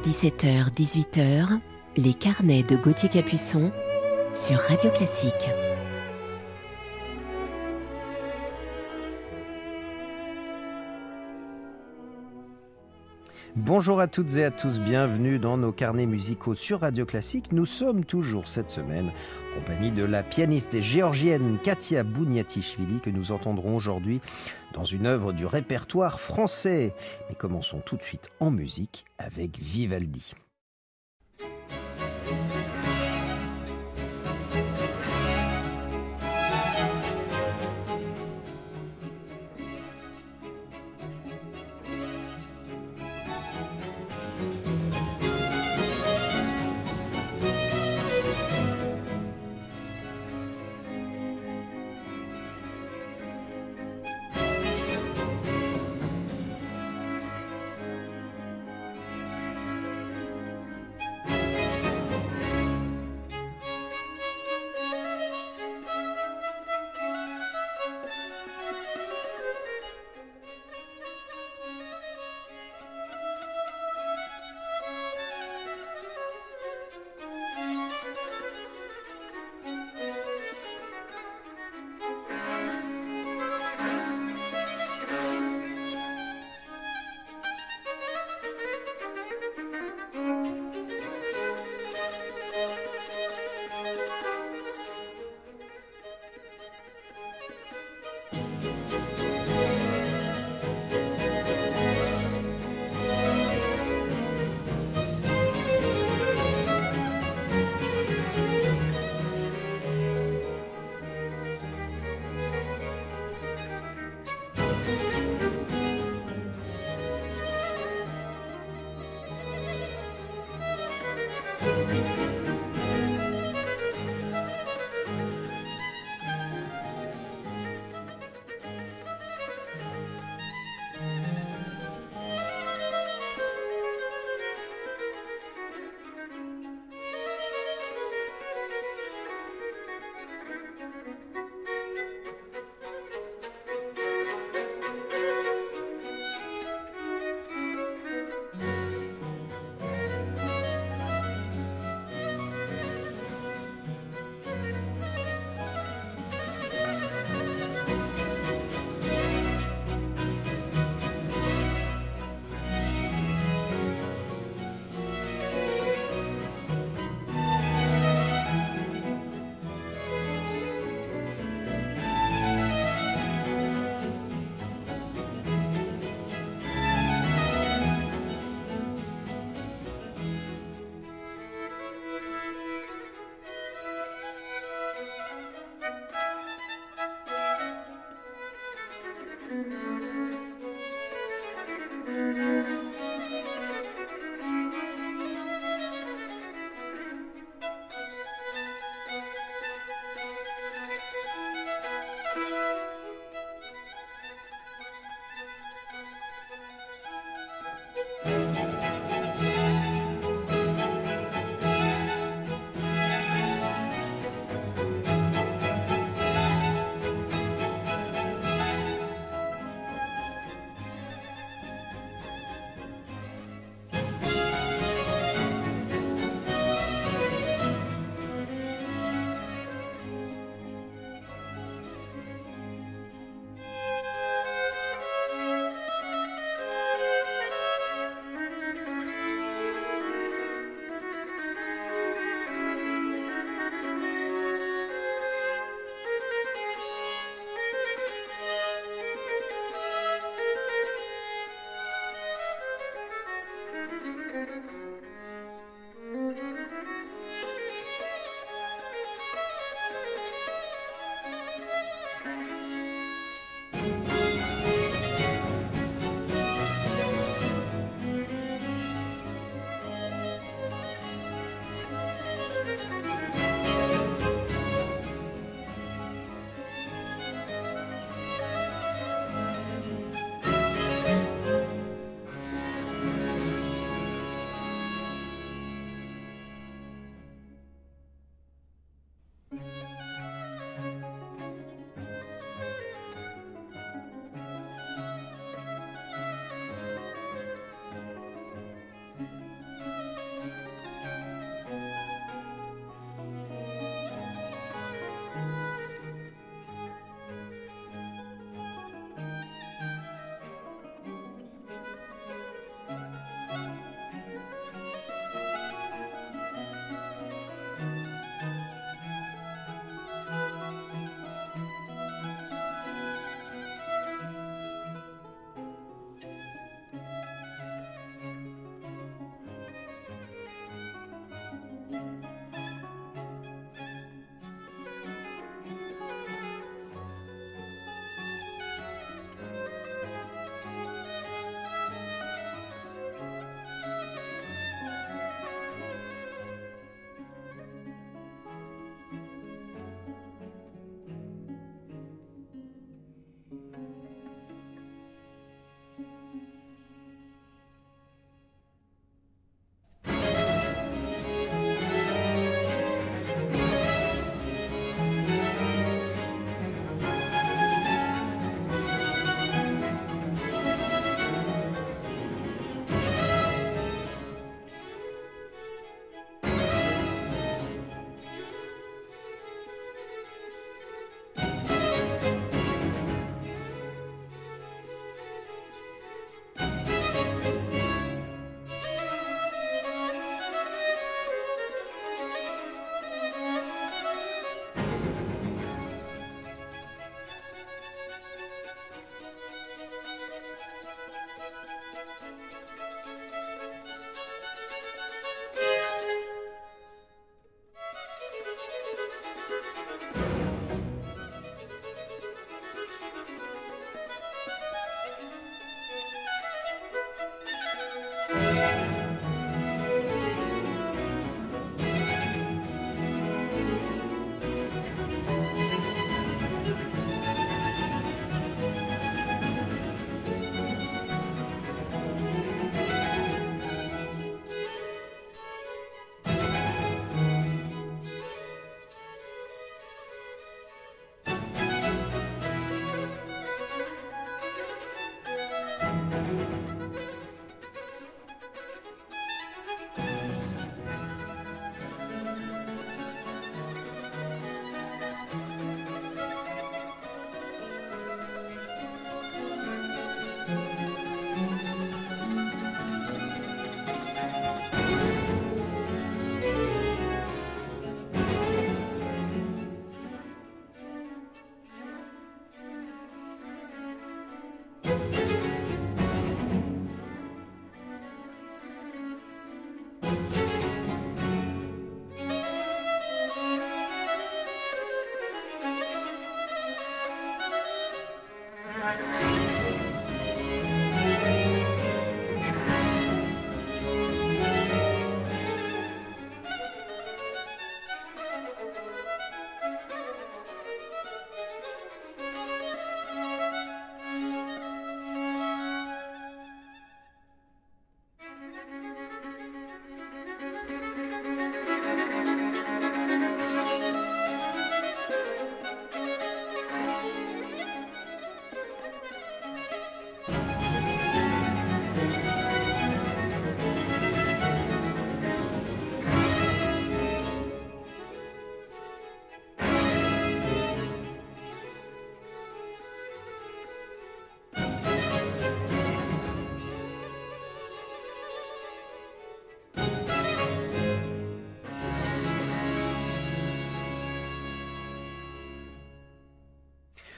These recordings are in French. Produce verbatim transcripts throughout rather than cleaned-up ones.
dix-sept heures dix-huit heures, les carnets de Gauthier Capuçon sur Radio Classique. Bonjour à toutes et à tous, bienvenue dans nos carnets musicaux sur Radio Classique. Nous sommes toujours cette semaine en compagnie de la pianiste géorgienne Katia Bouniatichvili que nous entendrons aujourd'hui dans une œuvre du répertoire français. Mais commençons tout de suite en musique avec Vivaldi.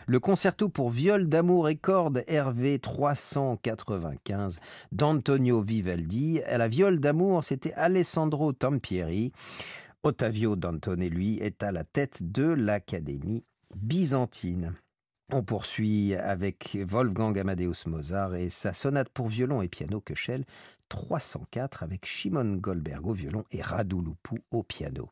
le concerto pour viol d'amour et cordes R V trois cent quatre-vingt-quinze d'Antonio Vivaldi. À la viole d'amour, c'était Alessandro Tampieri. Ottavio Dantone, lui, est à la tête de l'Académie byzantine. On poursuit avec Wolfgang Amadeus Mozart et sa sonate pour violon et piano Köchel trois cent quatre avec Shimon Goldberg au violon et Radu Lupu au piano.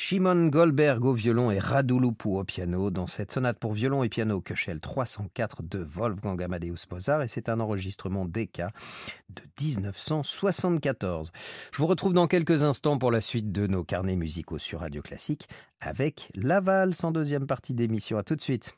Shimon Goldberg au violon et Radu Lupu au piano dans cette sonate pour violon et piano Köchel trois cent quatre de Wolfgang Amadeus Mozart, et c'est un enregistrement D K de dix-neuf cent soixante-quatorze. Je vous retrouve dans quelques instants pour la suite de nos carnets musicaux sur Radio Classique avec la valse en deuxième partie d'émission. À tout de suite.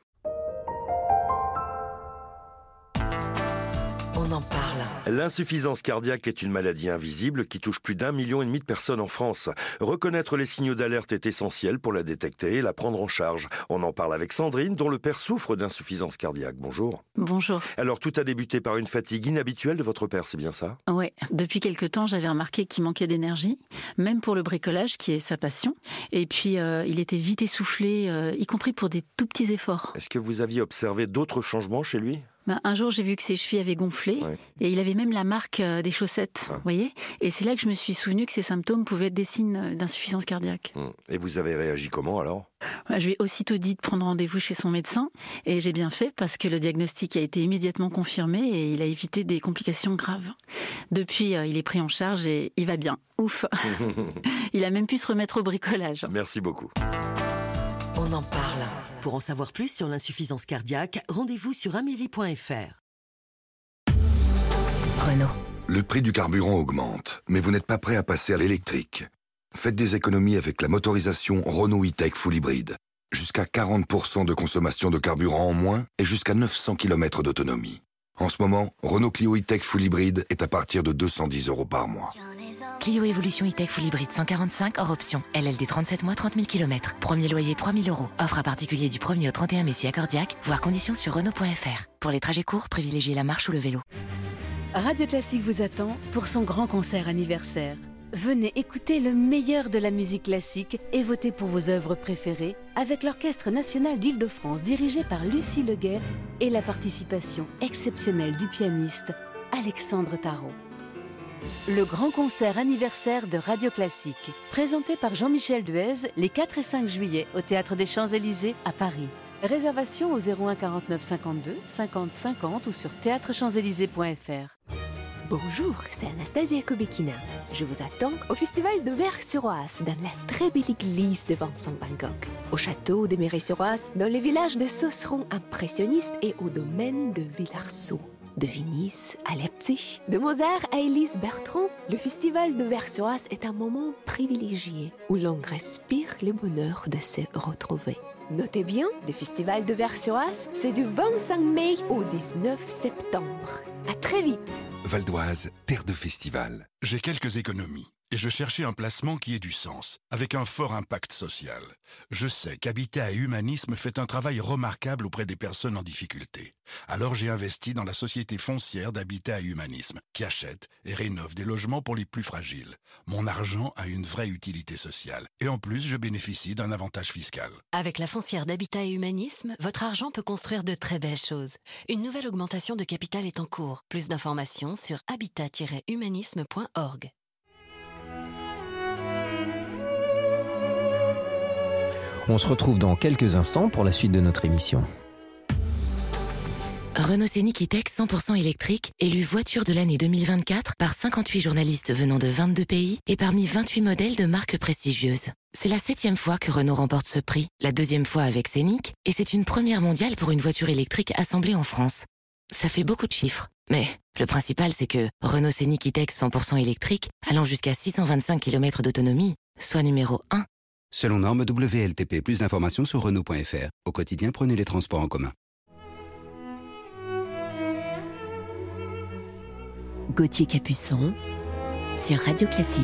On en parle. L'insuffisance cardiaque est une maladie invisible qui touche plus d'un million et demi de personnes en France. Reconnaître les signaux d'alerte est essentiel pour la détecter et la prendre en charge. On en parle avec Sandrine, dont le père souffre d'insuffisance cardiaque. Bonjour. Bonjour. Alors, tout a débuté par une fatigue inhabituelle de votre père, c'est bien ça? Oui, depuis quelque temps, j'avais remarqué qu'il manquait d'énergie, même pour le bricolage, qui est sa passion. Et puis, euh, il était vite essoufflé, euh, y compris pour des tout petits efforts. Est-ce que vous aviez observé d'autres changements chez lui? Ben, un jour, j'ai vu que ses chevilles avaient gonflé, ouais. Et il avait même la marque euh, des chaussettes, ah. Vous voyez. Et c'est là que je me suis souvenu que ces symptômes pouvaient être des signes d'insuffisance cardiaque. Et vous avez réagi comment alors? Ben, je lui ai aussitôt dit de prendre rendez-vous chez son médecin, et j'ai bien fait parce que le diagnostic a été immédiatement confirmé et il a évité des complications graves. Depuis, euh, il est pris en charge et il va bien. Ouf. Il a même pu se remettre au bricolage. Merci beaucoup. On en parle. Pour en savoir plus sur l'insuffisance cardiaque, rendez-vous sur amélie point f r. Renault. Le prix du carburant augmente, mais vous n'êtes pas prêt à passer à l'électrique. Faites des économies avec la motorisation Renault E-Tech Full Hybrid. Jusqu'à quarante pour cent de consommation de carburant en moins et jusqu'à neuf cents kilomètres d'autonomie. En ce moment, Renault Clio E-Tech Full Hybrid est à partir de deux cent dix euros par mois. Clio Evolution E-Tech Full Hybrid cent quarante-cinq hors option. L L D trente-sept mois, trente mille kilomètres. Premier loyer trois mille euros. Offre à particulier du premier au trente et un mai si accordiaque. Voir conditions sur Renault point f r. Pour les trajets courts, privilégiez la marche ou le vélo. Radio Classique vous attend pour son grand concert anniversaire. Venez écouter le meilleur de la musique classique et voter pour vos œuvres préférées avec l'Orchestre national d'Île-de-France dirigé par Lucie Leguet et la participation exceptionnelle du pianiste Alexandre Tarot. Le grand concert anniversaire de Radio Classique, présenté par Jean-Michel Duez les quatre et cinq juillet au Théâtre des Champs-Élysées à Paris. Réservation au zéro un quarante-neuf cinquante-deux cinquante cinquante ou sur théâtre champs élysées point f r. Bonjour, c'est Anastasia Kubekina. Je vous attends au festival de Vers-sur-Oise, dans la très belle église de Vincent Van Gogh, au château de Méré-sur-Oise, dans les villages de Sauceron impressionniste et au domaine de Villarceau. De Venise à Leipzig, de Mozart à Élise Bertrand, le festival de Vers-sur-Oise est un moment privilégié où l'on respire le bonheur de se retrouver. Notez bien, le festival de Vers-sur-Oise, c'est du vingt-cinq mai au dix-neuf septembre. À très vite. Val d'Oise, terre de festival. J'ai quelques économies et je cherchais un placement qui ait du sens, avec un fort impact social. Je sais qu'Habitat et Humanisme fait un travail remarquable auprès des personnes en difficulté. Alors j'ai investi dans la société foncière d'Habitat et Humanisme, qui achète et rénove des logements pour les plus fragiles. Mon argent a une vraie utilité sociale. Et en plus, je bénéficie d'un avantage fiscal. Avec la foncière d'Habitat et Humanisme, votre argent peut construire de très belles choses. Une nouvelle augmentation de capital est en cours. Plus d'informations sur habitat tiret humanisme point org. On se retrouve dans quelques instants pour la suite de notre émission. Renault Scénic E-Tech cent pour cent électrique, élu voiture de l'année deux mille vingt-quatre par cinquante-huit journalistes venant de vingt-deux pays et parmi vingt-huit modèles de marques prestigieuses. C'est la septième fois que Renault remporte ce prix, la deuxième fois avec Scénic, et c'est une première mondiale pour une voiture électrique assemblée en France. Ça fait beaucoup de chiffres, mais le principal c'est que Renault Scénic E-Tech cent pour cent électrique, allant jusqu'à six cent vingt-cinq kilomètres d'autonomie, soit numéro un. Selon norme W L T P, plus d'informations sur Renault point f r. Au quotidien, prenez les transports en commun. Gauthier Capuçon sur Radio Classique.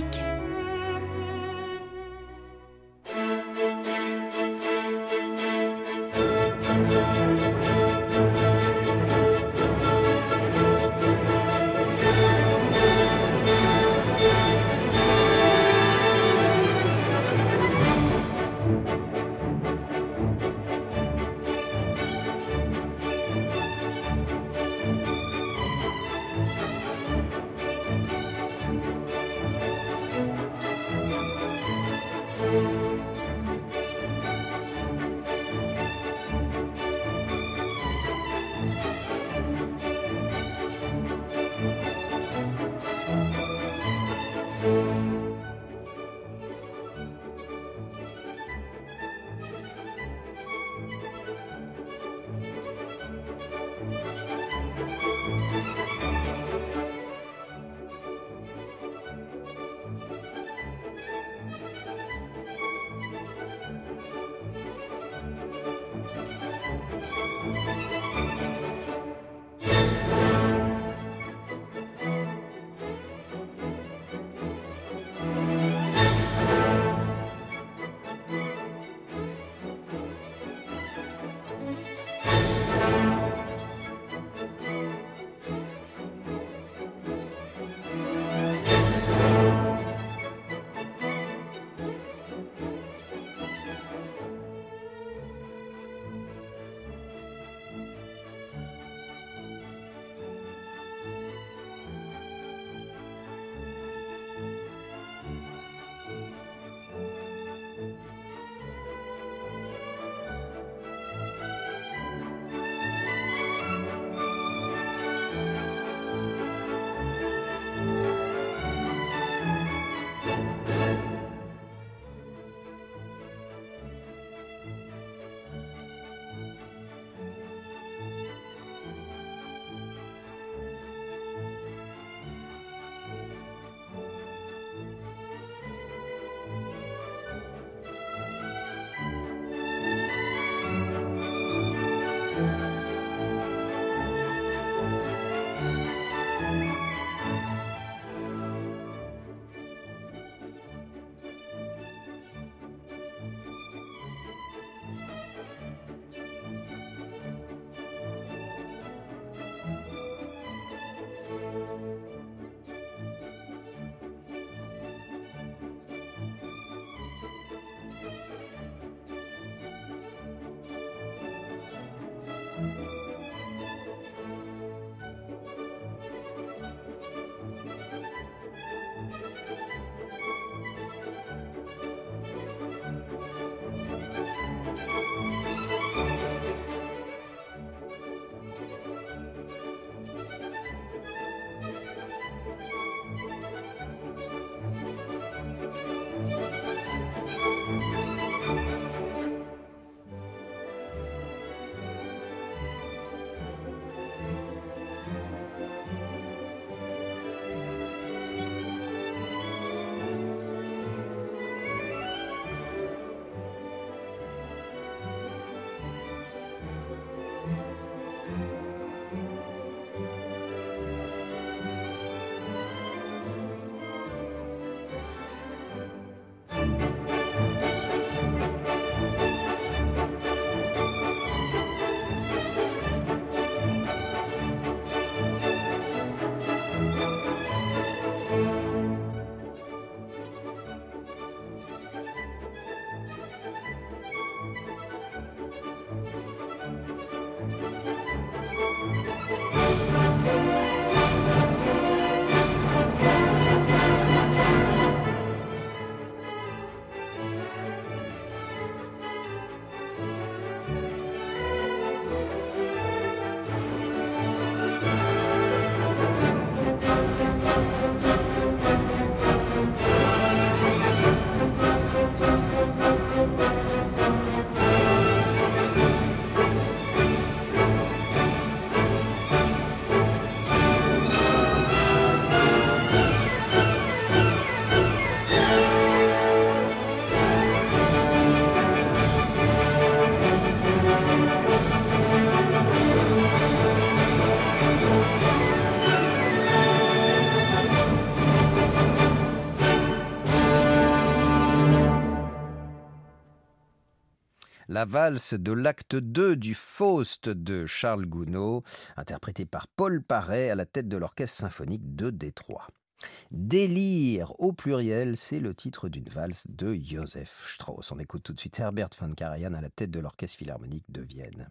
la valse de l'acte deux du Faust de Charles Gounod, interprétée par Paul Paré à la tête de l'Orchestre symphonique de Détroit. Délire au pluriel, c'est le titre d'une valse de Joseph Strauss. On écoute tout de suite Herbert von Karajan à la tête de l'Orchestre philharmonique de Vienne.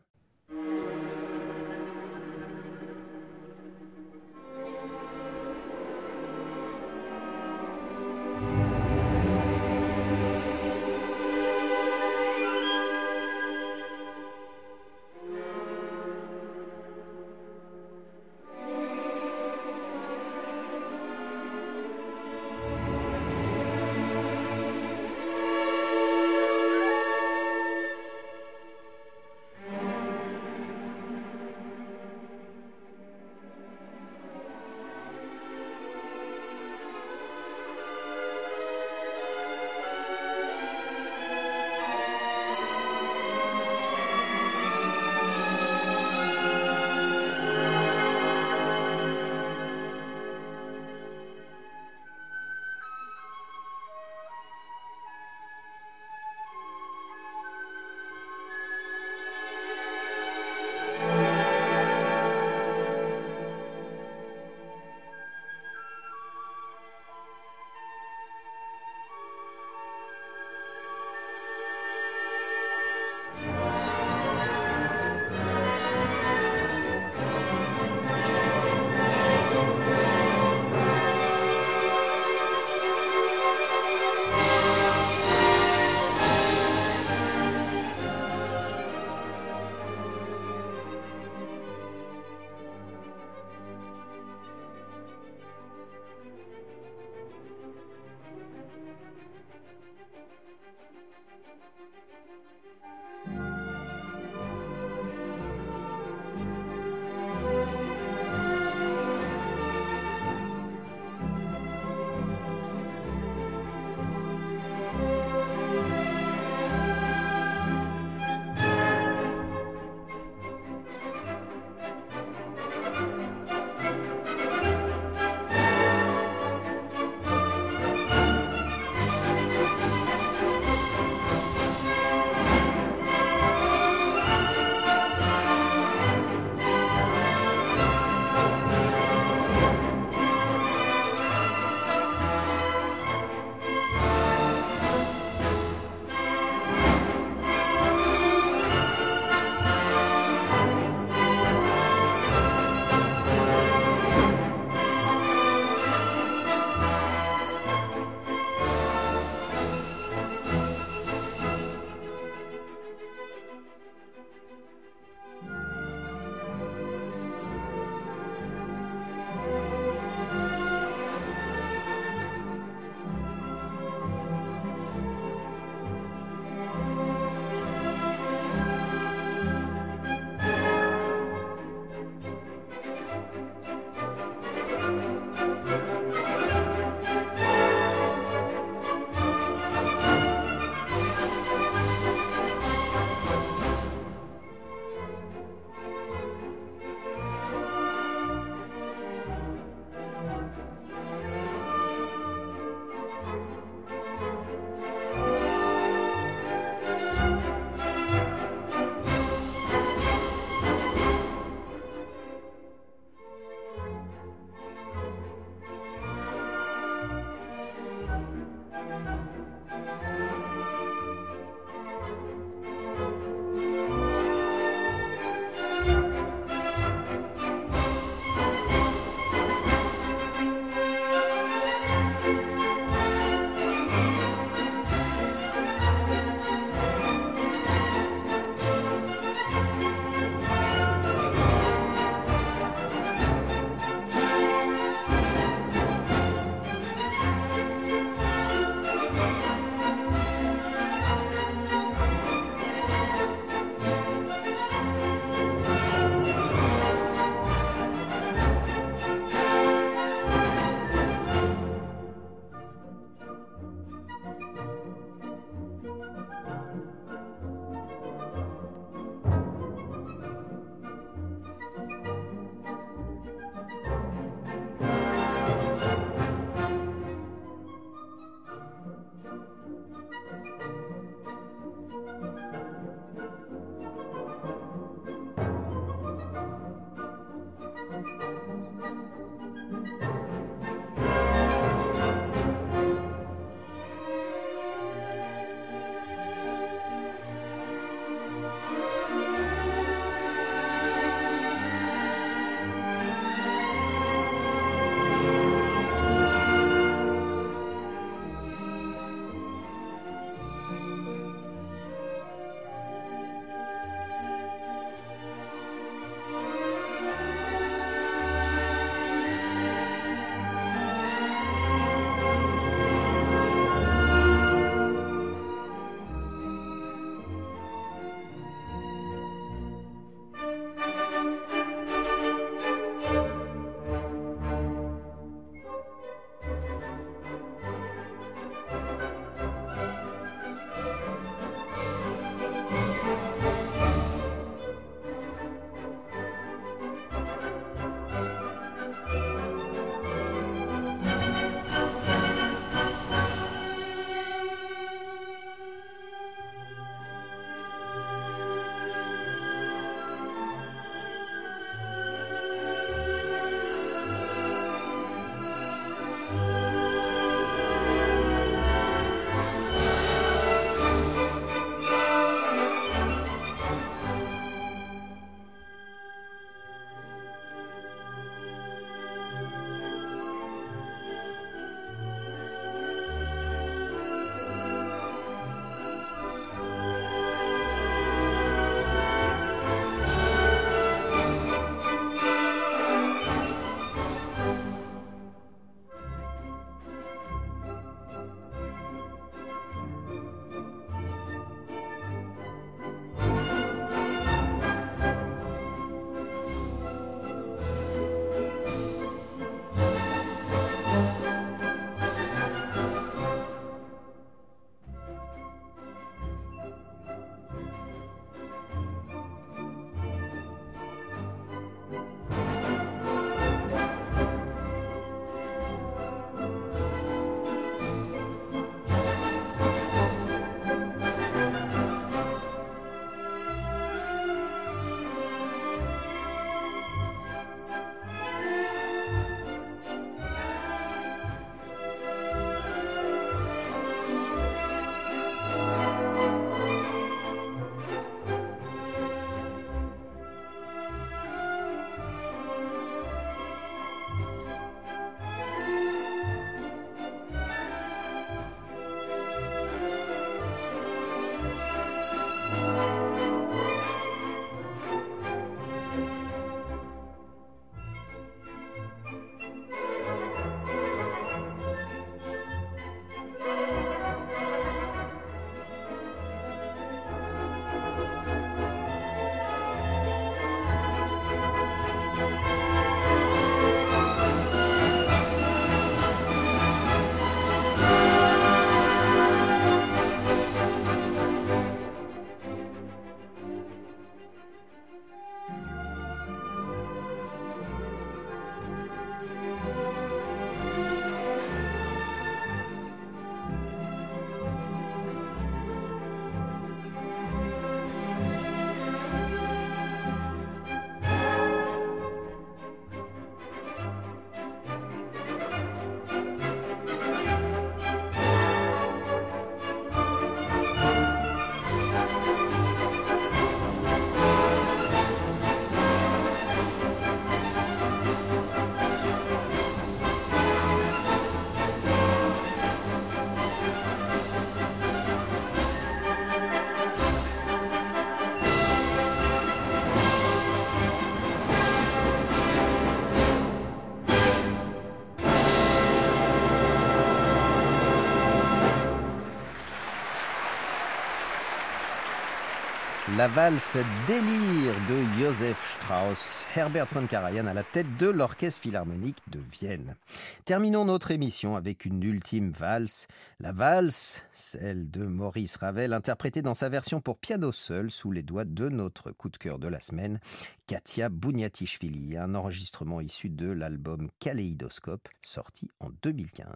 La valse Délire de Joseph Strauss, Herbert von Karajan à la tête de l'Orchestre Philharmonique de Vienne. Terminons notre émission avec une ultime valse. La valse, celle de Maurice Ravel, interprétée dans sa version pour piano seul sous les doigts de notre coup de cœur de la semaine, Katia Bouniatichvili, un enregistrement issu de l'album Kaléidoscope, sorti en deux mille quinze.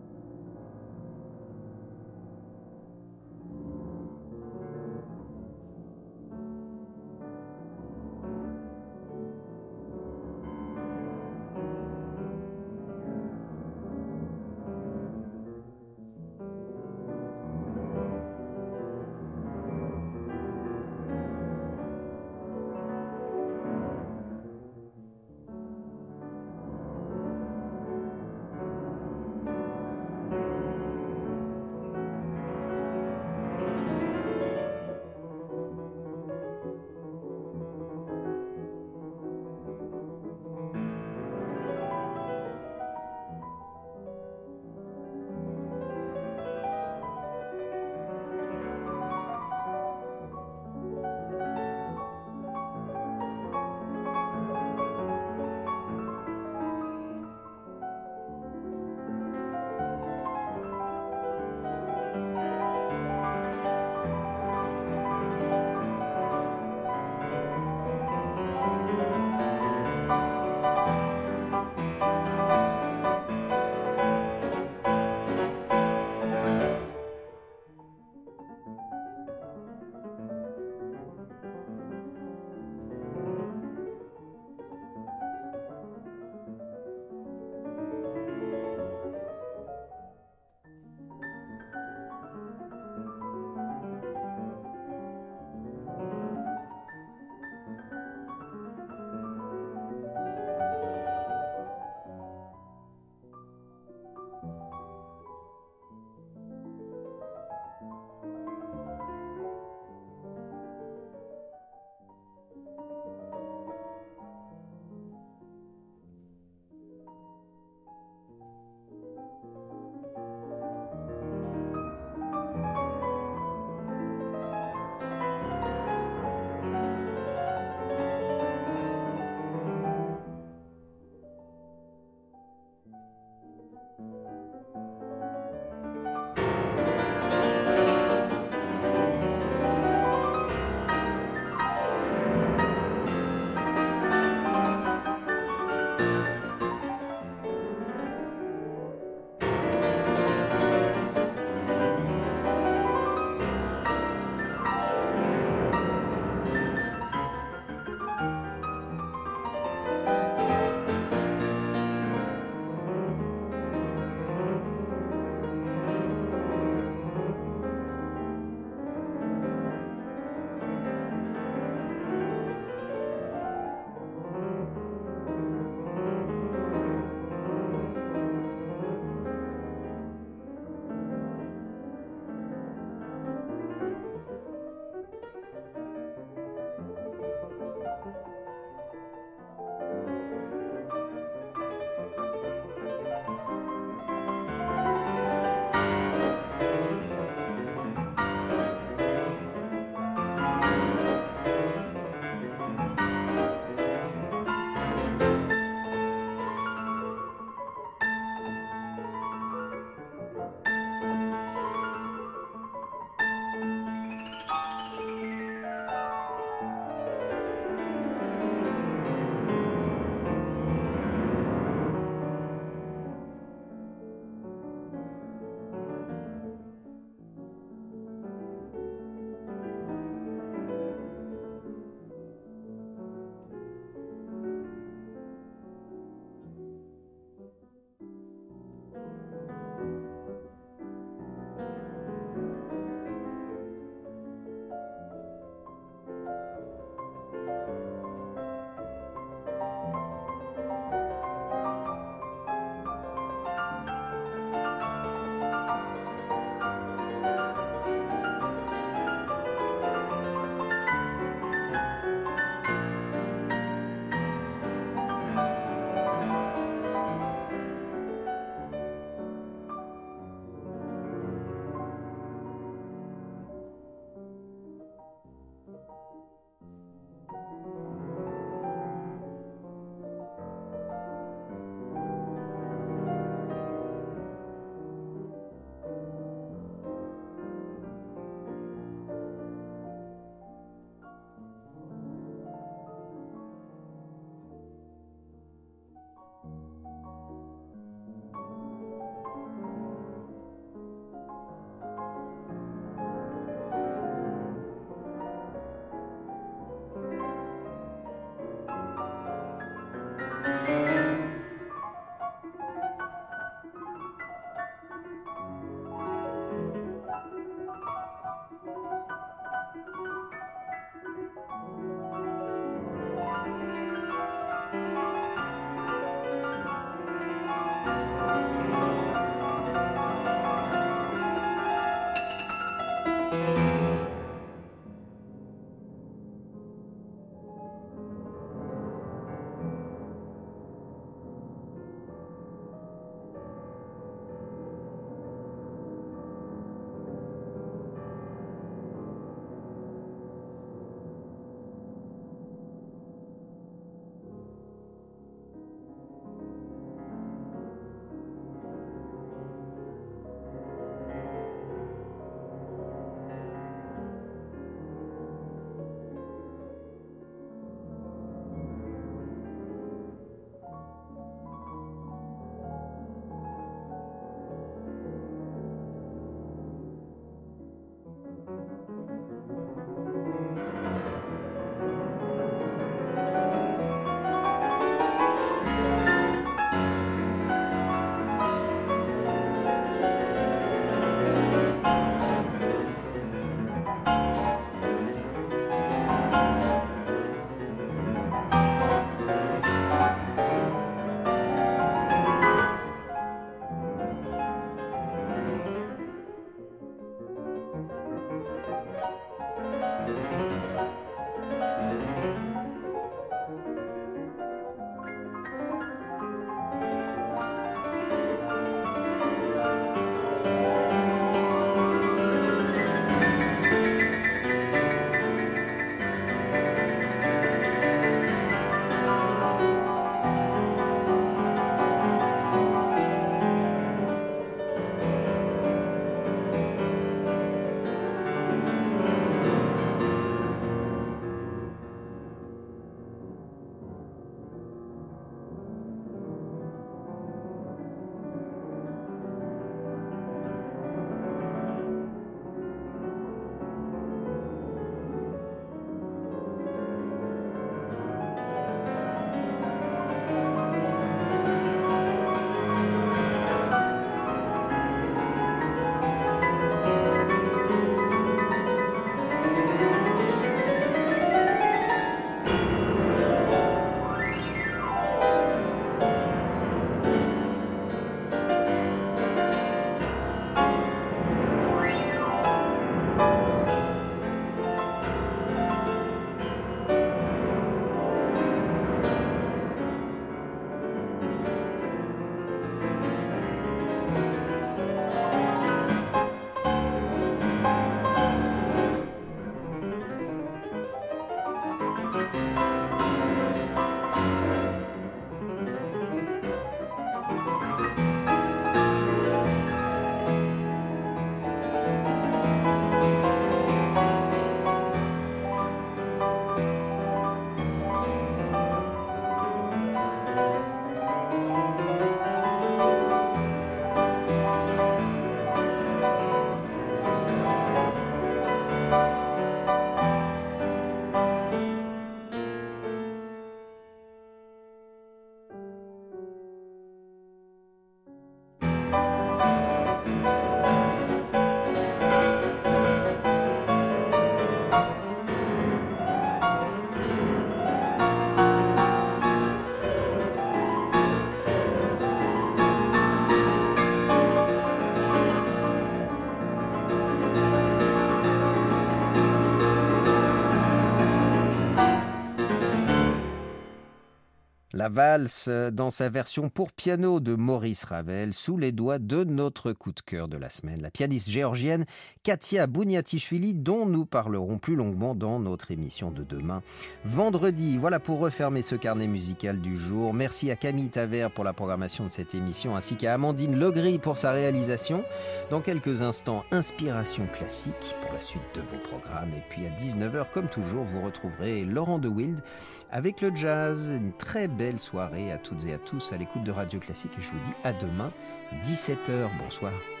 La valse dans sa version pour piano de Maurice Ravel, sous les doigts de notre coup de cœur de la semaine, la pianiste géorgienne Katia Bouniatishvili, dont nous parlerons plus longuement dans notre émission de demain, vendredi. Voilà pour refermer ce carnet musical du jour. Merci à Camille Tavert pour la programmation de cette émission, ainsi qu'à Amandine Legris pour sa réalisation. Dans quelques instants, Inspiration classique pour la suite de vos programmes. Et puis à dix-neuf heures, comme toujours, vous retrouverez Laurent de Wild avec le jazz. Une très belle soirée à toutes et à tous à l'écoute de Radio Classique et je vous dis à demain, dix-sept heures. Bonsoir.